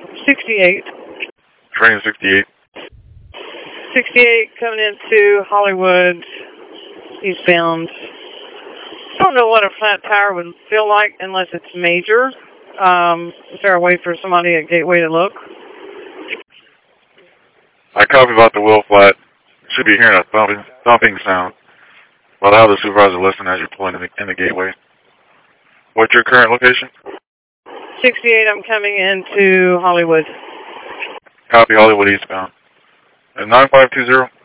68. Train 68. 68 coming into Hollywood, eastbound. Don't know what a flat tire would feel like unless it's major. Is there a way for somebody at Gateway to look? I copy about the wheel flat. Should be hearing a thumping sound. Well, I'll have the supervisor listen as you're pulling in the gateway. What's your current location? 68, I'm coming into Hollywood. Copy, Hollywood eastbound. 9520.